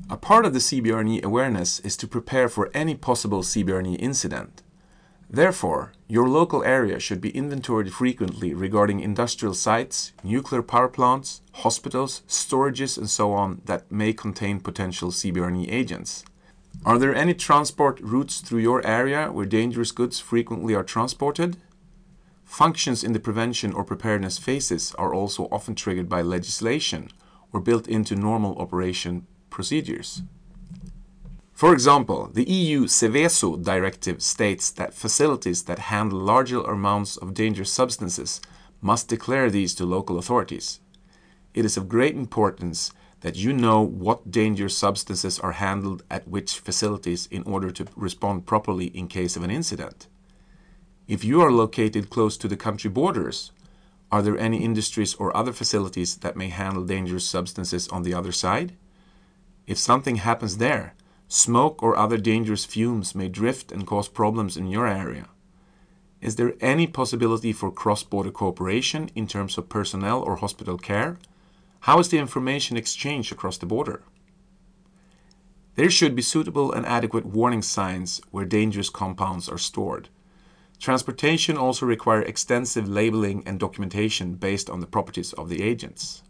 A part of the CBRNE awareness is to prepare for any possible CBRNE incident. Therefore, your local area should be inventoried frequently regarding industrial sites, nuclear power plants, hospitals, storages, and so on that may contain potential CBRNE agents. Are there any transport routes through your area where dangerous goods frequently are transported? Functions in the prevention or preparedness phases are also often triggered by legislation or built into normal operation procedures. For example, the EU Seveso directive states that facilities that handle larger amounts of dangerous substances must declare these to local authorities. It is of great importance that you know what dangerous substances are handled at which facilities in order to respond properly in case of an incident. If you are located close to the country borders, are there any industries or other facilities that may handle dangerous substances on the other side? If something happens there, smoke or other dangerous fumes may drift and cause problems in your area. Is there any possibility for cross-border cooperation in terms of personnel or hospital care? How is the information exchange across the border? There should be suitable and adequate warning signs where dangerous compounds are stored. Transportation also requires extensive labeling and documentation based on the properties of the agents.